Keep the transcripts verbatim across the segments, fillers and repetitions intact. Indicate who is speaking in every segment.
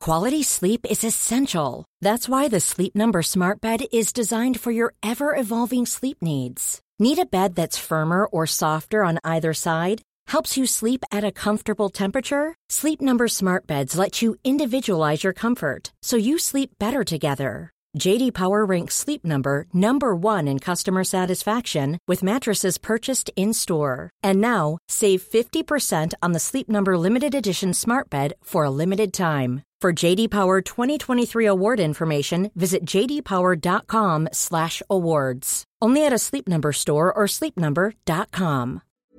Speaker 1: Quality sleep is essential. That's why the Sleep Number Smart Bed is designed for your ever-evolving sleep needs. Need a bed that's firmer or softer on either side? Helps you sleep at a comfortable temperature? Sleep Number Smart Beds let you individualize your comfort, so you sleep better together. J D Power ranks Sleep Number number one in customer satisfaction with mattresses purchased in-store. And now, save fifty percent on the Sleep Number Limited Edition Smart Bed for a limited time. For J D Power twenty twenty-three award information, visit j d power dot com slash awards. Only at a Sleep Number store or sleep number dot com.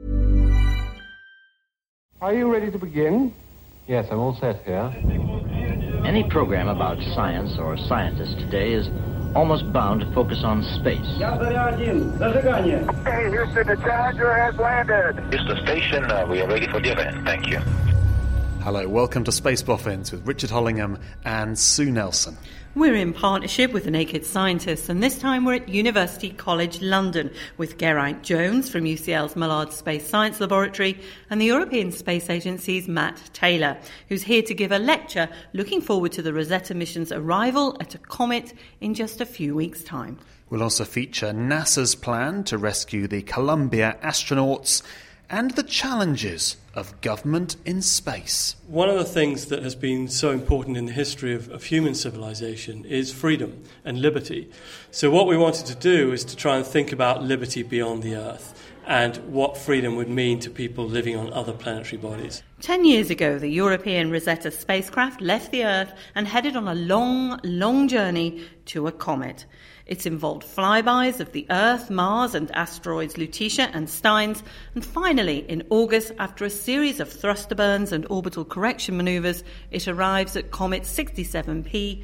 Speaker 2: Are you ready to begin?
Speaker 3: Yes, I'm all set here.
Speaker 4: Any program about science or scientists today is almost bound to focus on space.
Speaker 2: Hey, Houston, the Challenger has landed.
Speaker 5: Houston Station, uh, we are ready for the event. Thank you.
Speaker 6: Hello, welcome to Space Boffins with Richard Hollingham and Sue Nelson.
Speaker 7: We're in partnership with the Naked Scientists, and this time we're at University College London with Geraint Jones from U C L's Mullard Space Science Laboratory and the European Space Agency's Matt Taylor, who's here to give a lecture looking forward to the Rosetta mission's arrival at a comet in just a few weeks' time.
Speaker 6: We'll also feature NASA's plan to rescue the Columbia astronauts and the challenges of government in space.
Speaker 8: One of the things that has been so important in the history of, of human civilization is freedom and liberty. So what we wanted to do is to try and think about liberty beyond the Earth and what freedom would mean to people living on other planetary bodies.
Speaker 7: Ten years ago, the European Rosetta spacecraft left the Earth and headed on a long, long journey to a comet. It's involved flybys of the Earth, Mars and asteroids Lutetia and Steins, and finally, in August, after a series of thruster burns and orbital correction manoeuvres, it arrives at comet sixty-seven P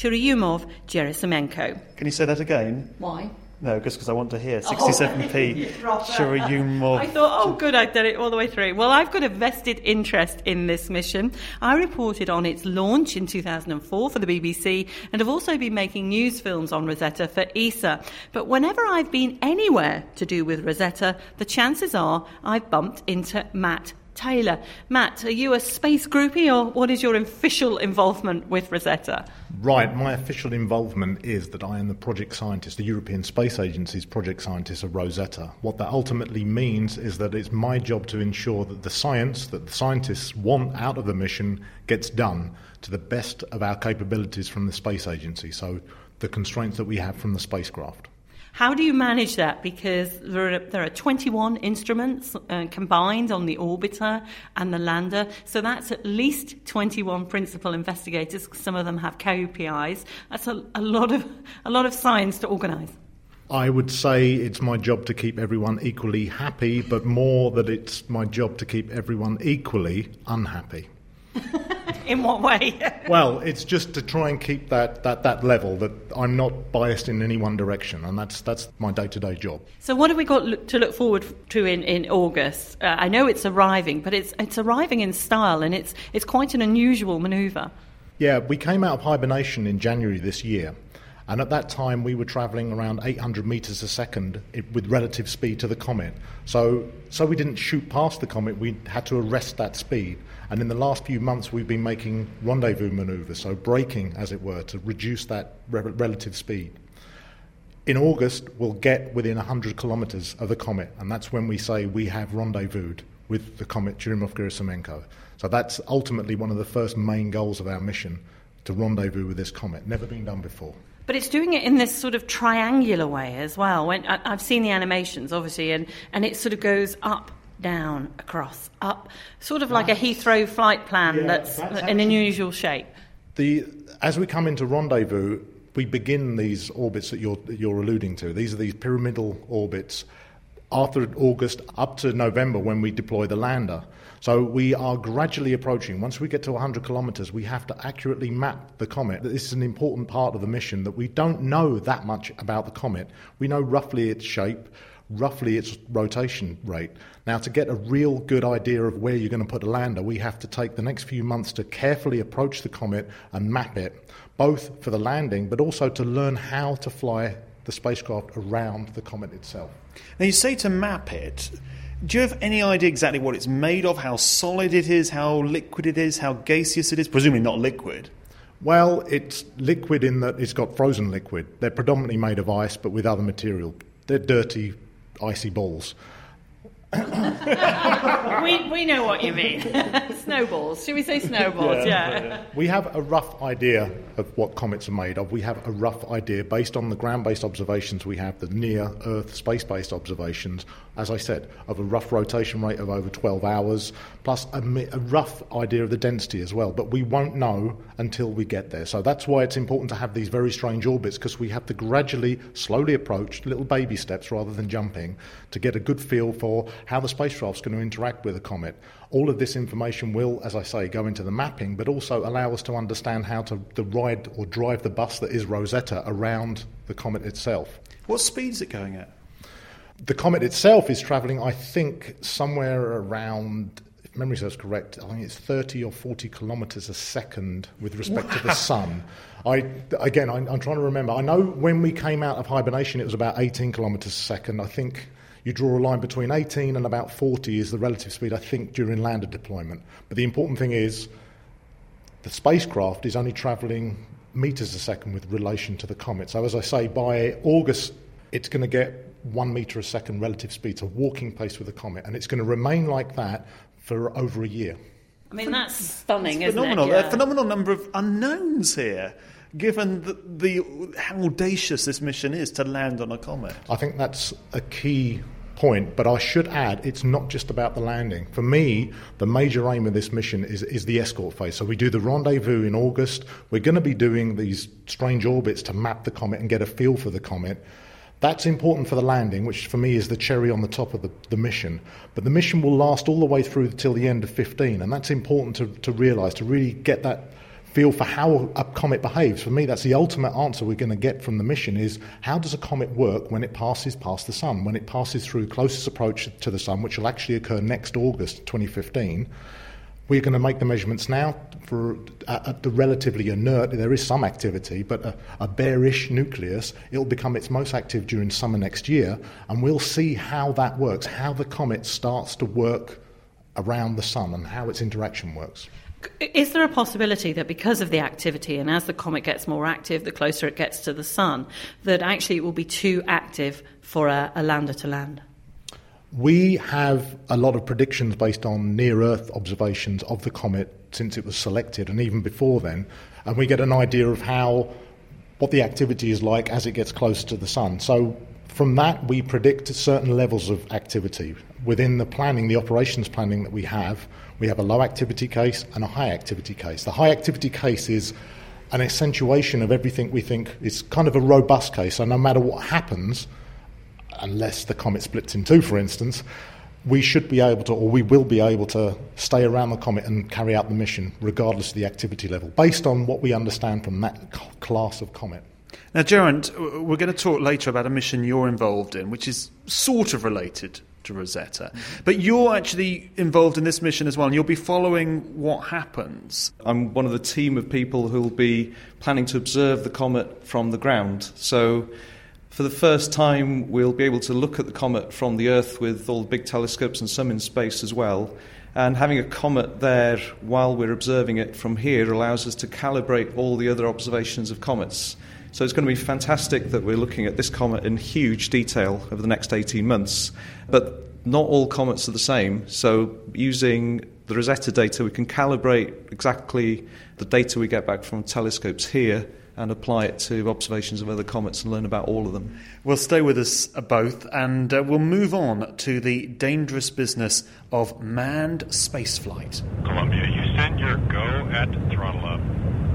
Speaker 7: Churyumov-Gerasimenko.
Speaker 6: Can you say that again?
Speaker 7: Why?
Speaker 6: No, just because I want to hear. sixty-seven P Churyumov.
Speaker 7: I thought, oh, good, I'd done it all the way through. Well, I've got a vested interest in this mission. I reported on its launch in two thousand four for the B B C and have also been making news films on Rosetta for E S A. But whenever I've been anywhere to do with Rosetta, the chances are I've bumped into Matt Taylor. Matt, are you a space groupie, or what is your official involvement with Rosetta?
Speaker 9: Right, my official involvement is that I am the project scientist, the European Space Agency's project scientist of Rosetta. What that ultimately means is that it's my job to ensure that the science that the scientists want out of the mission gets done to the best of our capabilities from the space agency, so the constraints that we have from the spacecraft.
Speaker 7: How do you manage that? Because there are, there are twenty-one instruments uh, combined on the orbiter and the lander, so that's at least twenty-one principal investigators. Some of them have K P Is. That's a, a lot of a lot of science to organise.
Speaker 9: I would say it's my job to keep everyone equally happy, but more that it's my job to keep everyone equally unhappy.
Speaker 7: In what way?
Speaker 9: Well, it's just to try and keep that, that, that level, that I'm not biased in any one direction, and that's that's my day-to-day job.
Speaker 7: So what have we got look, to look forward to in, in August? Uh, I know it's arriving, but it's it's arriving in style, and it's it's quite an unusual manoeuvre.
Speaker 9: Yeah, we came out of hibernation in January this year, and at that time we were travelling around eight hundred metres a second with relative speed to the comet. So, so we didn't shoot past the comet, we had to arrest that speed. And in the last few months we've been making rendezvous manoeuvres, so braking, as it were, to reduce that re- relative speed. In August, we'll get within one hundred kilometres of the comet, and that's when we say we have rendezvoused with the comet Churyumov-Gerasimenko. So that's ultimately one of the first main goals of our mission, to rendezvous with this comet. Never been done before.
Speaker 7: But it's doing it in this sort of triangular way as well. When I, I've seen the animations, obviously, and, and it sort of goes up, down, across, up, sort of like a Heathrow flight plan
Speaker 9: yeah,
Speaker 7: that's,
Speaker 9: that's
Speaker 7: in an unusual shape.
Speaker 9: The as we come into rendezvous, we begin these orbits that you're that you're alluding to. These are these pyramidal orbits after August up to November when we deploy the lander. So we are gradually approaching. Once we get to one hundred kilometres, we have to accurately map the comet. This is an important part of the mission, that we don't know that much about the comet. We know roughly its shape, roughly its rotation rate. Now, to get a real good idea of where you're going to put a lander, we have to take the next few months to carefully approach the comet and map it, both for the landing, but also to learn how to fly the spacecraft around the comet itself.
Speaker 6: Now, you say to map it. Do you have any idea exactly what it's made of, how solid it is, how liquid it is, how gaseous it is? Presumably not liquid.
Speaker 9: Well, it's liquid in that it's got frozen liquid. They're predominantly made of ice, but with other material. They're dirty, icy balls.
Speaker 7: we we know what you mean. Snowballs. Should we say snowballs? Yeah. yeah.
Speaker 9: We have a rough idea of what comets are made of. We have a rough idea based on the ground-based observations we have, the near-Earth space-based observations, as I said, of a rough rotation rate of over twelve hours, plus a, a rough idea of the density as well. But we won't know until we get there. So that's why it's important to have these very strange orbits, because we have to gradually, slowly approach, little baby steps rather than jumping, to get a good feel for how the spacecraft's going to interact with a comet. All of this information will, as I say, go into the mapping, but also allow us to understand how to, to ride or drive the bus that is Rosetta around the comet itself.
Speaker 6: What speed is it going at?
Speaker 9: The comet itself is travelling, I think, somewhere around, if memory serves correct, I think it's thirty or forty kilometres a second with respect wow. to the sun. I, again, I, I'm trying to remember. I know when we came out of hibernation, it was about eighteen kilometres a second. I think you draw a line between eighteen and about forty is the relative speed, I think, during lander deployment. But the important thing is the spacecraft is only travelling metres a second with relation to the comet. So as I say, by August, it's going to get one metre a second relative speed, so walking pace with the comet. And it's going to remain like that for over a year.
Speaker 7: I mean, that's stunning,
Speaker 6: it's
Speaker 7: isn't
Speaker 6: phenomenal.
Speaker 7: it? Yeah.
Speaker 6: A phenomenal number of unknowns here, given the, the how audacious this mission is to land on a comet.
Speaker 9: I think that's a key point, but I should add, it's not just about the landing. For me, the major aim of this mission is, is the escort phase. So we do the rendezvous in August. We're going to be doing these strange orbits to map the comet and get a feel for the comet. That's important for the landing, which for me is the cherry on the top of the, the mission. But the mission will last all the way through till the end of fifteen, and that's important to, to realise, to really get that feel for how a comet behaves. For me, that's the ultimate answer we're going to get from the mission is, how does a comet work when it passes past the sun, when it passes through closest approach to the sun, which will actually occur next August twenty fifteen. We're going to make the measurements now for uh, the relatively inert. There is some activity, but a, a bearish nucleus. It'll become its most active during summer next year, and we'll see how that works, how the comet starts to work around the sun and how its interaction works.
Speaker 7: Is there a possibility that because of the activity, and as the comet gets more active, the closer it gets to the sun, that actually it will be too active for a, a lander to land?
Speaker 9: We have a lot of predictions based on near-Earth observations of the comet since it was selected, and even before then, and we get an idea of how what the activity is like as it gets closer to the sun. So from that, we predict certain levels of activity. Within the planning, the operations planning that we have, we have a low activity case and a high activity case. The high activity case is an accentuation of everything we think is kind of a robust case. So no matter what happens, unless the comet splits in two, for instance, we should be able to, or we will be able to, stay around the comet and carry out the mission regardless of the activity level, based on what we understand from that class of comet.
Speaker 6: Now, Geraint, we're going to talk later about a mission you're involved in, which is sort of related to Rosetta. Mm-hmm. But you're actually involved in this mission as well, and you'll be following what happens.
Speaker 10: I'm one of the team of people who will be planning to observe the comet from the ground. So for the first time, we'll be able to look at the comet from the Earth with all the big telescopes and some in space as well. And having a comet there while we're observing it from here allows us to calibrate all the other observations of comets. So it's going to be fantastic that we're looking at this comet in huge detail over the next eighteen months. But not all comets are the same. So using the Rosetta data, we can calibrate exactly the data we get back from telescopes here and apply it to observations of other comets and learn about all of them.
Speaker 6: We'll stay with us both, and uh, we'll move on to the dangerous business of manned spaceflight.
Speaker 2: Columbia, you send your go at throttle up.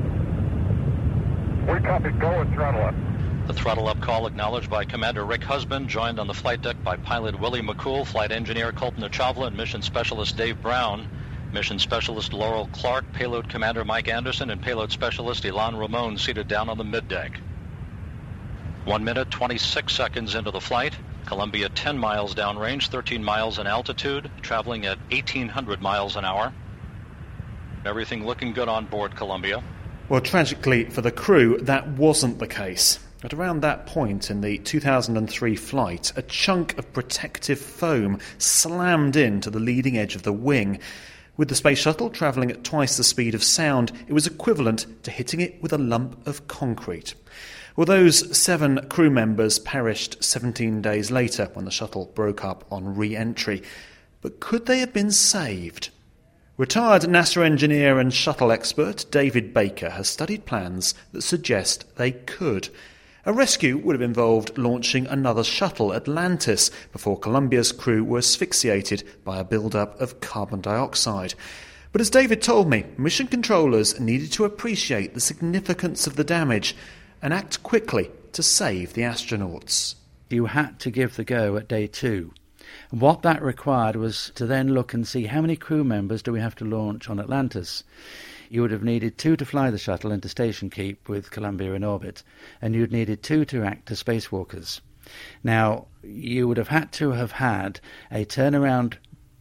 Speaker 2: We copy, go at throttle up.
Speaker 11: The throttle up call acknowledged by Commander Rick Husband, joined on the flight deck by pilot Willie McCool, flight engineer Kalpana Chawla, and mission specialist Dave Brown. Mission Specialist Laurel Clark, Payload Commander Mike Anderson, and Payload Specialist Ilan Ramon seated down on the middeck. One minute, twenty-six seconds into the flight. Columbia ten miles downrange, thirteen miles in altitude, traveling at eighteen hundred miles an hour. Everything looking good on board Columbia.
Speaker 6: Well, tragically for the crew, that wasn't the case. At around that point in the two thousand three flight, a chunk of protective foam slammed into the leading edge of the wing. With the space shuttle travelling at twice the speed of sound, it was equivalent to hitting it with a lump of concrete. Well, those seven crew members perished seventeen days later when the shuttle broke up on re-entry. But could they have been saved? Retired NASA engineer and shuttle expert David Baker has studied plans that suggest they could. A rescue would have involved launching another shuttle, Atlantis, before Columbia's crew were asphyxiated by a build-up of carbon dioxide. But as David told me, mission controllers needed to appreciate the significance of the damage and act quickly to save the astronauts.
Speaker 12: You had to give the go at day two. And what that required was to then look and see how many crew members do we have to launch on Atlantis. You would have needed two to fly the shuttle into station keep with Columbia in orbit, and you'd needed two to act as spacewalkers. Now, you would have had to have had a turnaround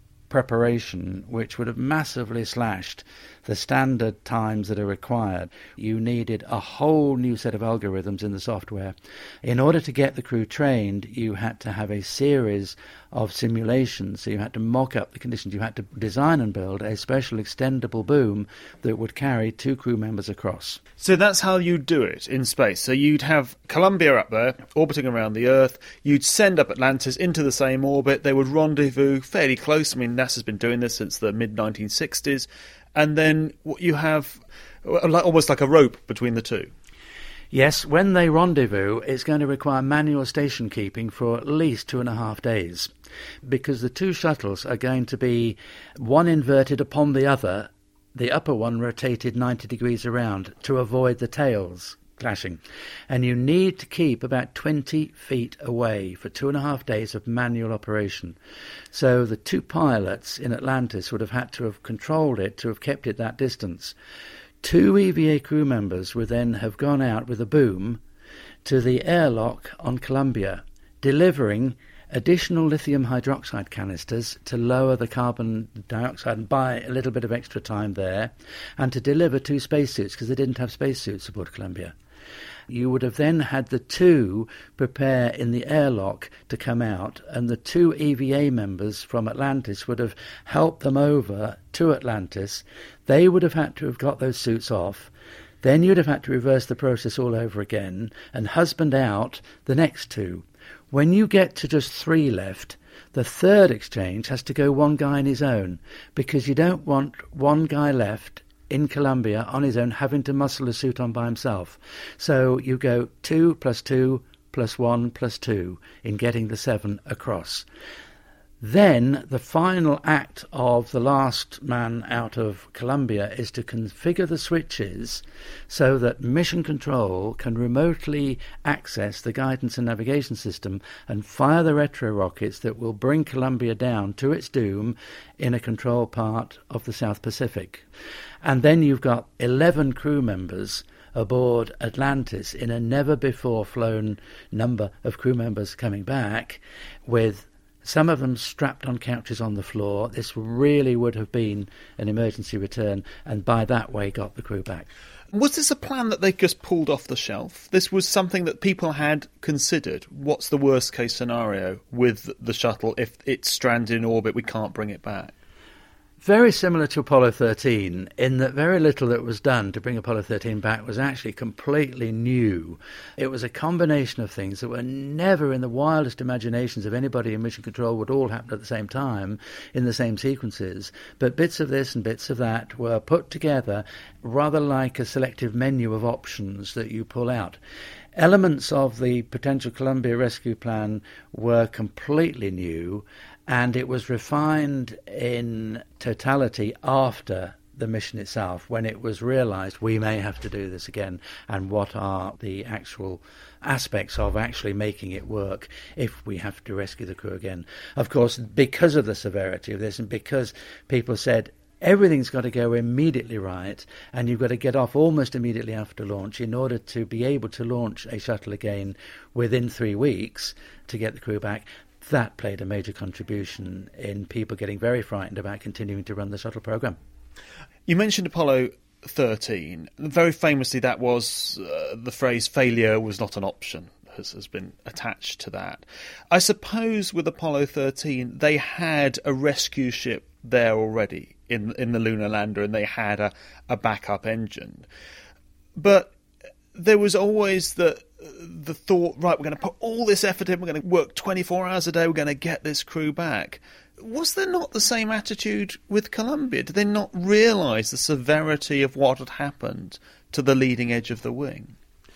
Speaker 12: preparation which would have massively slashed the standard times that are required. You needed a whole new set of algorithms in the software. In order to get the crew trained, you had to have a series of simulations. So you had to mock up the conditions. You had to design and build a special extendable boom that would carry two crew members across.
Speaker 6: So that's how you do it in space. So you'd have Columbia up there, orbiting around the Earth. You'd send up Atlantis into the same orbit. They would rendezvous fairly close. I mean, NASA's been doing this since the mid nineteen sixties. And then you have almost like a rope between the two.
Speaker 12: Yes, when they rendezvous, it's going to require manual station keeping for at least two and a half days, because the two shuttles are going to be one inverted upon the other, the upper one rotated ninety degrees around to avoid the tails clashing. And you need to keep about twenty feet away for two and a half days of manual operation. So the two pilots in Atlantis would have had to have controlled it, to have kept it that distance. Two E V A crew members would then have gone out with a boom to the airlock on Columbia, delivering additional lithium hydroxide canisters to lower the carbon dioxide and buy a little bit of extra time there, and to deliver two spacesuits, because they didn't have spacesuits aboard Columbia. You would have then had the two prepare in the airlock to come out, and the two E V A members from Atlantis would have helped them over to Atlantis. They would have had to have got those suits off. Then you'd have had to reverse the process all over again and husband out the next two. When you get to just three left, the third exchange has to go one guy on his own, because you don't want one guy left in Columbia on his own having to muscle a suit on by himself. So you go two plus two plus one plus two in getting the seven across. Then the final act of the last man out of Columbia is to configure the switches so that Mission Control can remotely access the guidance and navigation system and fire the retro rockets that will bring Columbia down to its doom in a control part of the South Pacific. And then you've got eleven crew members aboard Atlantis in a never-before-flown number of crew members coming back, with some of them strapped on couches on the floor. This really would have been an emergency return, and by that way got the crew back.
Speaker 6: Was this a plan that they just pulled off the shelf? This was something that people had considered. What's the worst case scenario with the shuttle if it's stranded in orbit, we can't bring it back?
Speaker 12: Very similar to Apollo thirteen, in that very little that was done to bring Apollo thirteen back was actually completely new. It was a combination of things that were never in the wildest imaginations of anybody in Mission Control would all happen at the same time, in the same sequences. But bits of this and bits of that were put together rather like a selective menu of options that you pull out. Elements of the potential Columbia rescue plan were completely new, and it was refined in totality after the mission itself, when it was realised we may have to do this again, and what are the actual aspects of actually making it work if we have to rescue the crew again. Of course, because of the severity of this, and because people said everything's got to go immediately right, and you've got to get off almost immediately after launch in order to be able to launch a shuttle again within three weeks to get the crew back. That played a major contribution in people getting very frightened about continuing to run the shuttle program.
Speaker 6: You mentioned Apollo thirteen. Very famously, that was uh, the phrase "failure was not an option" has, has been attached to that. I suppose with Apollo thirteen, they had a rescue ship there already in in the lunar lander, and they had a, a backup engine. But there was always the the thought, right, we're going to put all this effort in, we're going to work twenty-four hours a day, we're going to get this crew back. Was there not the same attitude with Columbia? Did they not realise the severity of what had happened to the leading edge of the wing?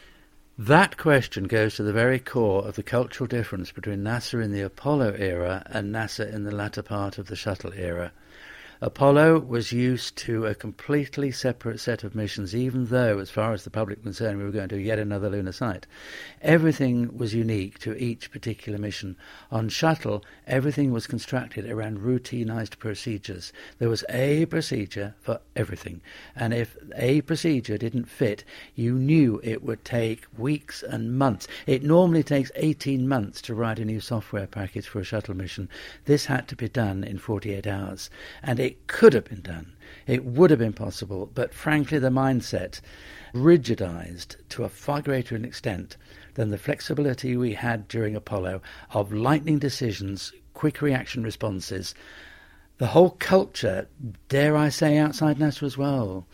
Speaker 12: That question goes to the very core of the cultural difference between NASA in the Apollo era and NASA in the latter part of the shuttle era. Apollo was used to a completely separate set of missions, even though, as far as the public was concerned, we were going to yet another lunar site. Everything was unique to each particular mission. On Shuttle, everything was constructed around routinized procedures. There was a procedure for everything. And if a procedure didn't fit, you knew it would take weeks and months. It normally takes eighteen months to write a new software package for a shuttle mission. This had to be done in forty-eight hours. And it It could have been done. It would have been possible, but frankly the mindset rigidized to a far greater extent than the flexibility we had during Apollo of lightning decisions, quick reaction responses. The whole culture, dare I say, outside NASA as well,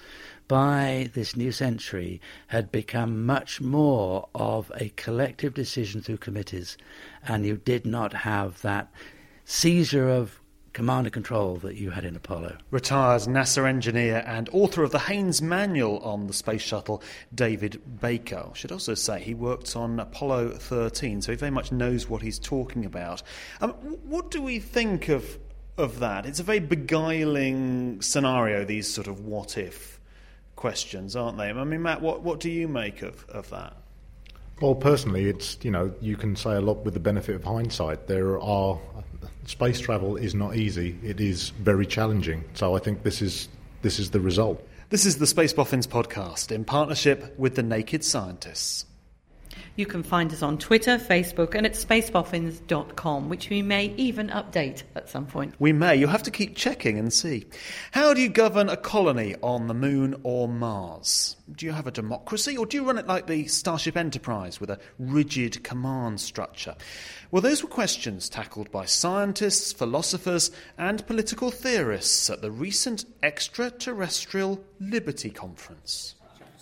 Speaker 12: by this new century had become much more of a collective decision through committees, and you did not have that seizure of command and control that you had in Apollo.
Speaker 6: Retired NASA engineer and author of the Haynes Manual on the Space Shuttle, David Baker. I should also say he worked on Apollo thirteen, so he very much knows what he's talking about. Um, what do we think of of that? It's a very beguiling scenario, these sort of what-if questions, aren't they? I mean, Matt, what, what do you make of, of that?
Speaker 9: Well, personally, it's, you know, you can say a lot with the benefit of hindsight. There are... Space travel is not easy. It is very challenging. So I think this is this is the result.
Speaker 6: This is the Space Boffins podcast in partnership with the Naked Scientists.
Speaker 7: You can find us on Twitter, Facebook, and at space boffins dot com, which we may even update at some point.
Speaker 6: We may. You'll have to keep checking and see. How do you govern a colony on the Moon or Mars? Do you have a democracy, or do you run it like the Starship Enterprise with a rigid command structure? Well, those were questions tackled by scientists, philosophers, and political theorists at the recent Extraterrestrial Liberty Conference.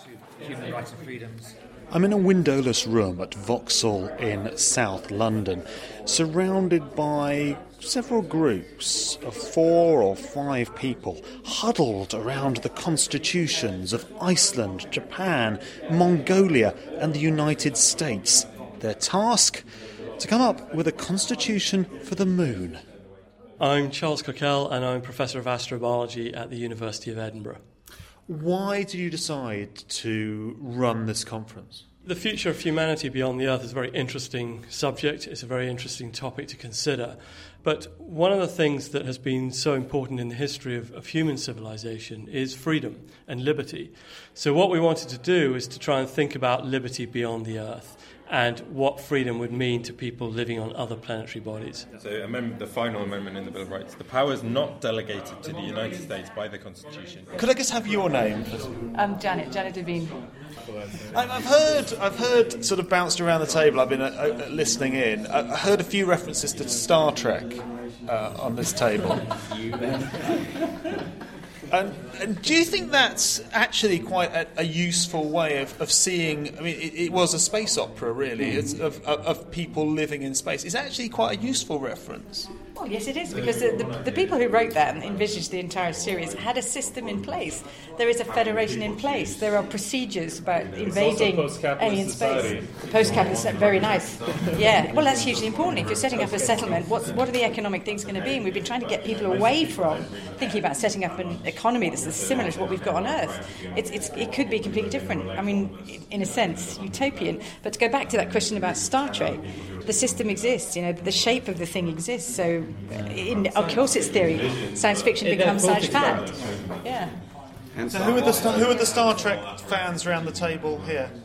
Speaker 13: Human rights and freedoms.
Speaker 6: I'm in a windowless room at Vauxhall in South London, surrounded by several groups of four or five people huddled around the constitutions of Iceland, Japan, Mongolia and the United States. Their task? To come up with a constitution for the moon.
Speaker 8: I'm Charles Cockell and I'm Professor of Astrobiology at the University of Edinburgh.
Speaker 6: Why did you decide to run this conference?
Speaker 8: The future of humanity beyond the Earth is a very interesting subject. It's a very interesting topic to consider. But one of the things that has been so important in the history of, of human civilization is freedom and liberty. So what we wanted to do is to try and think about liberty beyond the Earth and what freedom would mean to people living on other planetary bodies.
Speaker 14: So amendment, the final amendment in the Bill of Rights, the power is not delegated to the United States by the Constitution.
Speaker 6: Could I just have your name?
Speaker 15: I'm Janet, Janet Devine.
Speaker 6: I've heard, I've heard, sort of bounced around the table. I've been uh, uh, listening in. I heard a few references to Star Trek uh, on this table. And, and do you think that's actually quite a, a useful way of, of seeing? I mean, it, it was a space opera, really, it's of, of, of people living in space. It's actually quite a useful reference.
Speaker 15: Well, yes, it is, because the, the, the people who wrote that and envisaged the entire series had a system in place. There is a federation in place. There are procedures about invading alien space. Post-capitalist, very nice. Yeah, well, that's hugely important. If you're setting up a settlement, what's, what are the economic things going to be? And we've been trying to get people away from thinking about setting up an economy that's similar to what we've got on Earth. It's, it's, it could be completely different. I mean, in a sense, utopian. But to go back to that question about Star Trek, the system exists, you know, the shape of the thing exists. So, in, of course, it's theory. Science fiction becomes science fact. Yeah.
Speaker 6: So, who are the who are the Star Trek fans around the table here?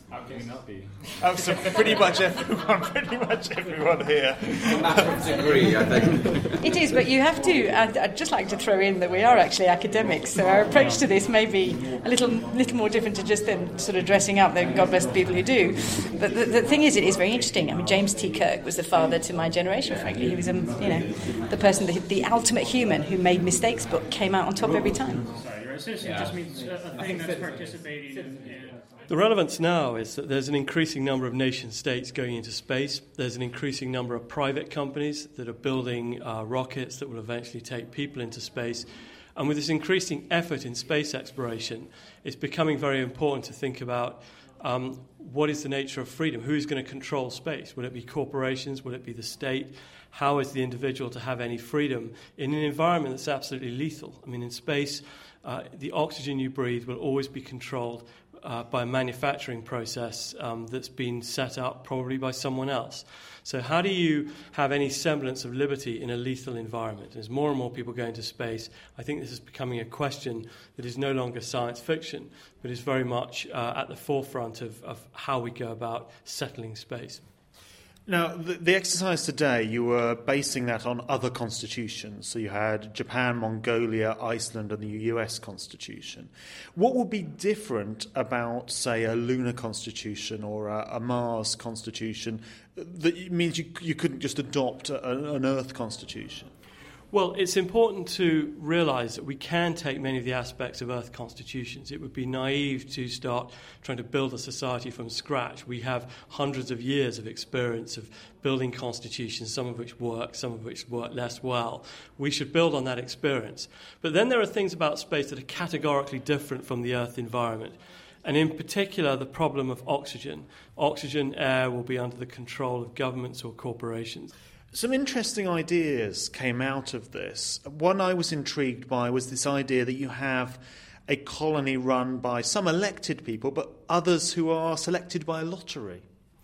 Speaker 13: How can you not be?
Speaker 6: Oh, so pretty much everyone, pretty much everyone here.
Speaker 13: It's a matter of degree, I think.
Speaker 15: It is, but you have to. I'd, I'd just like to throw in that we are actually academics, so our approach to this may be a little, little more different to just them sort of dressing up. Though God bless the people who do. But the, the thing is, it is very interesting. I mean, James T. Kirk was the father to my generation. Frankly, he was, a, you know, the person, the, the ultimate human who made mistakes but came out on top every time.
Speaker 16: Sorry, your citizen yeah. just means a, a thing that's participating in. in
Speaker 8: The relevance now is that there's an increasing number of nation states going into space. There's an increasing number of private companies that are building uh, rockets that will eventually take people into space. And with this increasing effort in space exploration, it's becoming very important to think about um, what is the nature of freedom? Who's going to control space? Will it be corporations? Will it be the state? How is the individual to have any freedom in an environment that's absolutely lethal? I mean, in space, uh, the oxygen you breathe will always be controlled Uh, by a manufacturing process um, that's been set up probably by someone else. So how do you have any semblance of liberty in a lethal environment? As more and more people go into space, I think this is becoming a question that is no longer science fiction, but is very much uh, at the forefront of, of how we go about settling space.
Speaker 6: Now, the, the exercise today, you were basing that on other constitutions. So you had Japan, Mongolia, Iceland, and the U S Constitution. What would be different about, say, a lunar constitution or a, a Mars constitution that means you, you couldn't just adopt a, an Earth constitution?
Speaker 8: Well, it's important to realise that we can take many of the aspects of Earth constitutions. It would be naive to start trying to build a society from scratch. We have hundreds of years of experience of building constitutions, some of which work, some of which work less well. We should build on that experience. But then there are things about space that are categorically different from the Earth environment. And in particular, the problem of oxygen. Oxygen, air will be under the control of governments or corporations.
Speaker 6: Some interesting ideas came out of this. One I was intrigued by was this idea that you have a colony run by some elected people, but others who are selected by a lottery.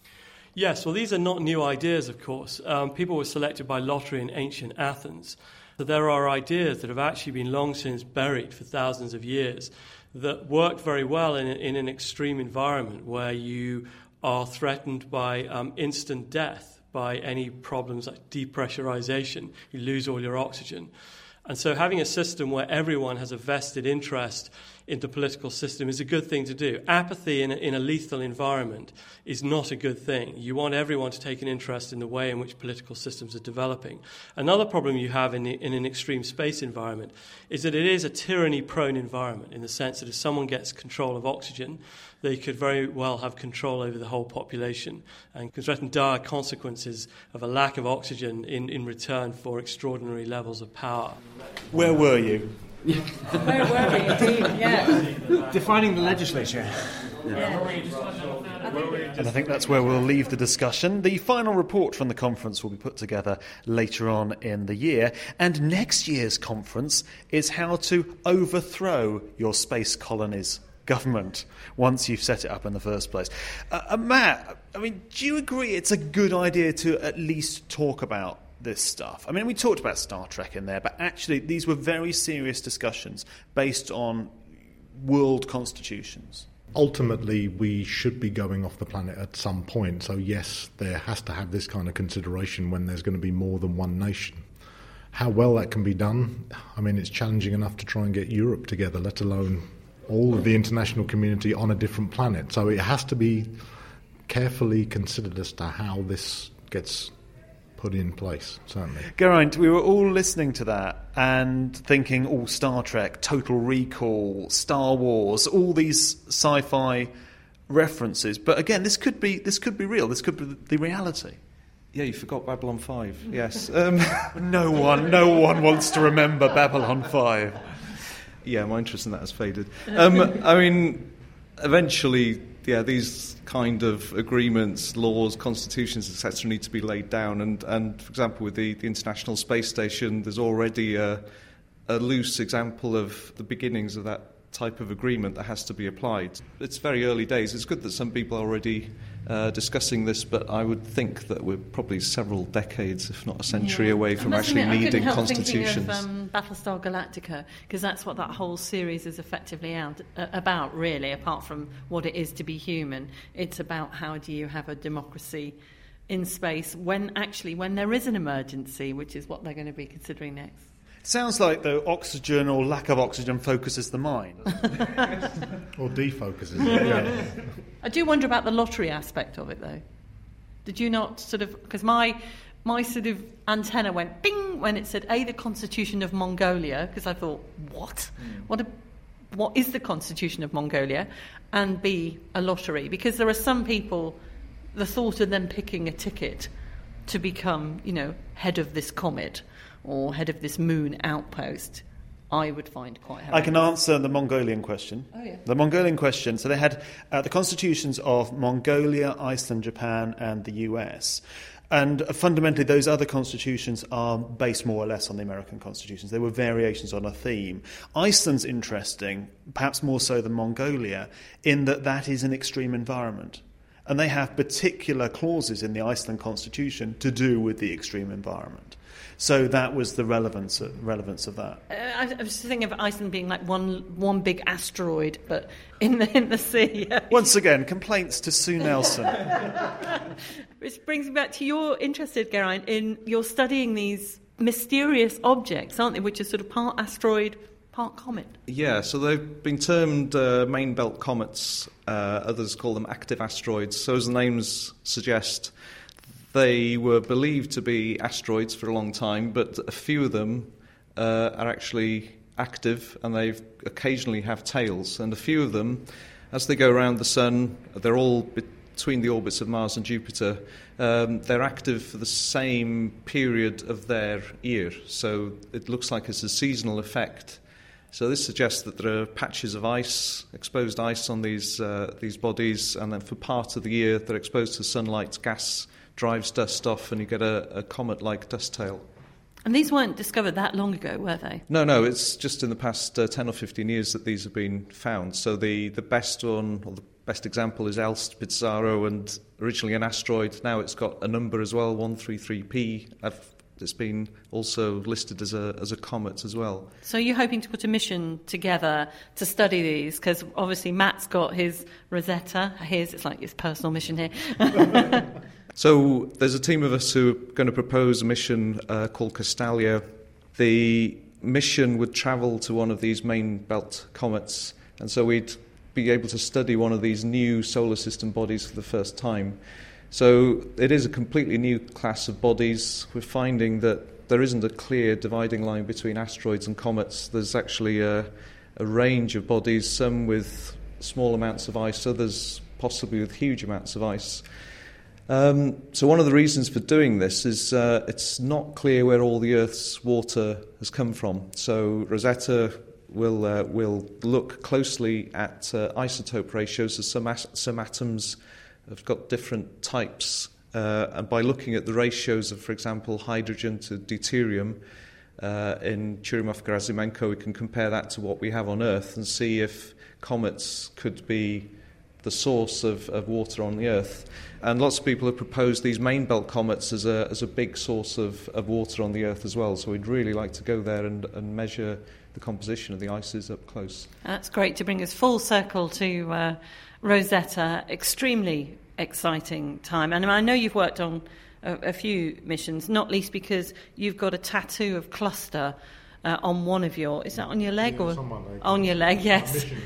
Speaker 8: Yes, well, these are not new ideas, of course. Um, people were selected by lottery in ancient Athens. So there are ideas that have actually been long since buried for thousands of years that work very well in, in an extreme environment where you are threatened by um, instant death, by any problems like depressurization. You lose all your oxygen. And so having a system where everyone has a vested interest in the political system is a good thing to do. Apathy in a, in a lethal environment is not a good thing. You want everyone to take an interest in the way in which political systems are developing. Another problem you have in, the, in an extreme space environment is that it is a tyranny-prone environment in the sense that if someone gets control of oxygen, they could very well have control over the whole population and could threaten dire consequences of a lack of oxygen in, in return for extraordinary levels of power.
Speaker 6: Where were you?
Speaker 15: Where were we, indeed? Yeah.
Speaker 13: Defining the legislature.
Speaker 15: Yeah.
Speaker 6: And I think that's where we'll leave the discussion. The final report from the conference will be put together later on in the year. And next year's conference is how to overthrow your space colony's government once you've set it up in the first place. Uh, uh, Matt, I mean, do you agree it's a good idea to at least talk about this stuff? I mean, we talked about Star Trek in there, but actually these were very serious discussions based on world constitutions.
Speaker 9: Ultimately, we should be going off the planet at some point. So yes, there has to have this kind of consideration when there's going to be more than one nation. How well that can be done, I mean, it's challenging enough to try and get Europe together, let alone all of the international community on a different planet. So it has to be carefully considered as to how this gets put in place, certainly.
Speaker 6: Geraint, we were all listening to that and thinking, oh, Star Trek, Total Recall, Star Wars, all these sci-fi references. But again, this could be this could be real. This could be the reality.
Speaker 10: Yeah, you forgot Babylon five. Yes. Um.
Speaker 6: no one, no one wants to remember Babylon five.
Speaker 10: Yeah, my interest in that has faded. Um, I mean, eventually, yeah, these kind of agreements, laws, constitutions, et cetera, need to be laid down. And, and for example, with the, the International Space Station, there's already a, a loose example of the beginnings of that type of agreement that has to be applied. It's very early days. It's good that some people are already uh, discussing this, but I would think that we're probably several decades, if not a century,
Speaker 7: Yeah.
Speaker 10: away
Speaker 7: I
Speaker 10: from
Speaker 7: must
Speaker 10: actually
Speaker 7: admit,
Speaker 10: needing
Speaker 7: I couldn't help
Speaker 10: constitutions.
Speaker 7: thinking of um, Battlestar Galactica, because that's what that whole series is effectively out, uh, about, really, apart from what it is to be human. It's about how do you have a democracy in space when actually when there is an emergency, which is what they're going to be considering next.
Speaker 6: Sounds like, though, oxygen or lack of oxygen focuses the mind.
Speaker 9: Or defocuses it, yeah.
Speaker 7: I do wonder about the lottery aspect of it, though. Did you not sort of... Because my, my sort of antenna went bing when it said, A, the Constitution of Mongolia, because I thought, what? Mm. What a, what is the Constitution of Mongolia? And B, a lottery. Because there are some people, the thought of them picking a ticket to become, you know, head of this comet or head of this moon outpost, I would find quite horrendous.
Speaker 6: I can answer the Mongolian question.
Speaker 7: Oh, yeah.
Speaker 6: The Mongolian question. So they had uh, the constitutions of Mongolia, Iceland, Japan, and the U S. And uh, fundamentally, those other constitutions are based more or less on the American constitutions. They were variations on a theme. Iceland's interesting, perhaps more so than Mongolia, in that that is an extreme environment. And they have particular clauses in the Iceland constitution to do with the extreme environment. So that was the relevance relevance of that.
Speaker 7: Uh, I, I was thinking of Iceland being like one one big asteroid, but in the in the sea.
Speaker 6: Once again, complaints to Sue Nelson.
Speaker 7: Which brings me back to you're interested, Geraint, in you're studying these mysterious objects, aren't they? Which are sort of part asteroid, part comet.
Speaker 10: Yeah, so they've been termed uh, main belt comets. Uh, others call them active asteroids. So as the names suggest, they were believed to be asteroids for a long time, but a few of them uh, are actually active, and they occasionally have tails. And a few of them, as they go around the Sun, they're all between the orbits of Mars and Jupiter. Um, they're active for the same period of their year, so it looks like it's a seasonal effect. So this suggests that there are patches of ice, exposed ice on these uh, these bodies, and then for part of the year they're exposed to sunlight, gas drives dust off, and you get a, a comet-like dust tail.
Speaker 7: And these weren't discovered that long ago, were they?
Speaker 10: No, no, it's just in the past uh, ten or fifteen years that these have been found. So the, the best one, or the best example, is Elst Pizarro, and originally an asteroid. Now it's got a number as well, one thirty-three P. I've, it's been also listed as a as a comet as well.
Speaker 7: So you're hoping to put a mission together to study these, because obviously Matt's got his Rosetta. His, it's like his personal mission here.
Speaker 10: So there's a team of us who are going to propose a mission uh, called Castalia. The mission would travel to one of these main belt comets, and so we'd be able to study one of these new solar system bodies for the first time. So it is a completely new class of bodies. We're finding that there isn't a clear dividing line between asteroids and comets. There's actually a, a range of bodies, some with small amounts of ice, others possibly with huge amounts of ice. Um, so one of the reasons for doing this is uh, it's not clear where all the Earth's water has come from. So Rosetta will uh, will look closely at uh, isotope ratios. So some, as- some atoms have got different types, uh, and by looking at the ratios of, for example, hydrogen to deuterium uh, in Churyumov-Gerasimenko, we can compare that to what we have on Earth and see if comets could be the source of, of water on the Earth. And lots of people have proposed these main belt comets as a as a big source of, of water on the Earth as well. So we'd really like to go there and, and measure the composition of the ices up close.
Speaker 7: That's great to bring us full circle to uh, Rosetta. Extremely exciting time. And I know you've worked on a, a few missions, not least because you've got a tattoo of cluster Uh, on one of your, is that on your leg?
Speaker 9: Yeah,
Speaker 7: or
Speaker 9: it's on my leg.
Speaker 7: On your leg, yes.
Speaker 9: Mission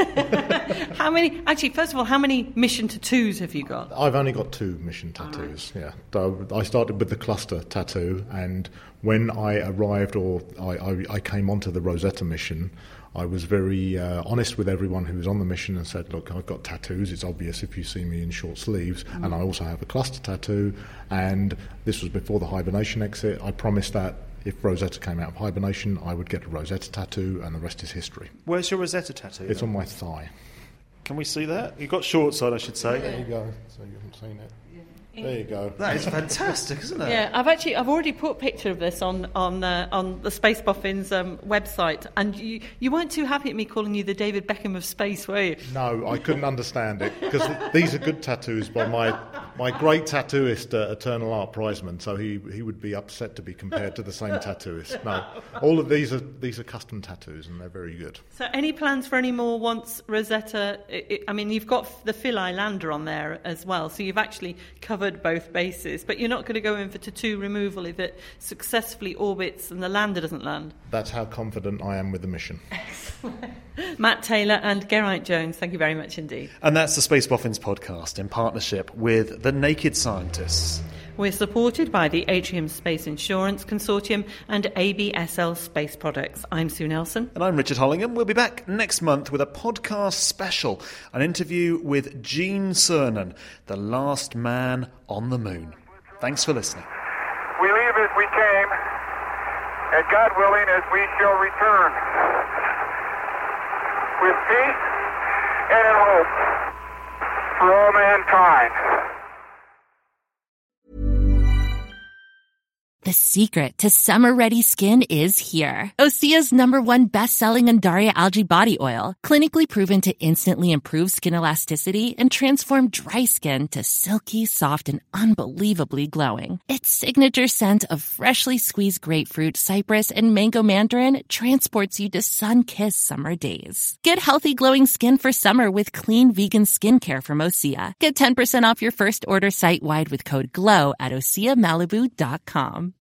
Speaker 9: leg.
Speaker 7: How many, actually, first of all, how many mission tattoos have you got?
Speaker 9: I've only got two mission tattoos, right. yeah. So I started with the cluster tattoo, and when I arrived, or I, I, I came onto the Rosetta mission, I was very uh, honest with everyone who was on the mission and said, look, I've got tattoos, it's obvious if you see me in short sleeves, mm. and I also have a cluster tattoo, and this was before the hibernation exit. I promised that if Rosetta came out of hibernation, I would get a Rosetta tattoo, and the rest is history.
Speaker 6: Where's your Rosetta tattoo?
Speaker 9: It's
Speaker 6: then?
Speaker 9: on my thigh.
Speaker 6: Can we see that? You've got shorts on, I should say.
Speaker 9: There you go, so you haven't seen it. There you go.
Speaker 6: That is fantastic, isn't it?
Speaker 7: Yeah, I've actually I've already put a picture of this on on uh, on the Space Boffins um, website, and you you weren't too happy at me calling you the David Beckham of space, were you?
Speaker 9: No, I couldn't understand it because th- these are good tattoos by my my great tattooist, uh, Eternal Art Prizeman. So he he would be upset to be compared to the same tattooist. No, all of these are these are custom tattoos, and they're very good.
Speaker 7: So, any plans for any more once Rosetta? It, it, I mean, you've got the Philae lander on there as well, so you've actually covered both bases, but you're not going to go in for tattoo removal if it successfully orbits and the lander doesn't land.
Speaker 9: That's how confident I am with the mission.
Speaker 7: Matt Taylor and Geraint Jones, thank you very much indeed.
Speaker 6: And that's the Space Boffins podcast in partnership with The Naked Scientists.
Speaker 7: We're supported by the Atrium Space Insurance Consortium and A B S L Space Products. I'm Sue Nelson.
Speaker 6: And I'm Richard Hollingham. We'll be back next month with a podcast special, an interview with Gene Cernan, the last man on the moon. Thanks for listening.
Speaker 2: We leave as we came, and God willing, as we shall return, with peace and in hope for all mankind.
Speaker 17: The secret to summer-ready skin is here. Osea's number one best-selling Undaria Algae Body Oil, clinically proven to instantly improve skin elasticity and transform dry skin to silky, soft, and unbelievably glowing. Its signature scent of freshly squeezed grapefruit, cypress, and mango mandarin transports you to sun-kissed summer days. Get healthy, glowing skin for summer with clean vegan skincare from Osea. Get ten percent off your first order site-wide with code GLOW at osea malibu dot com.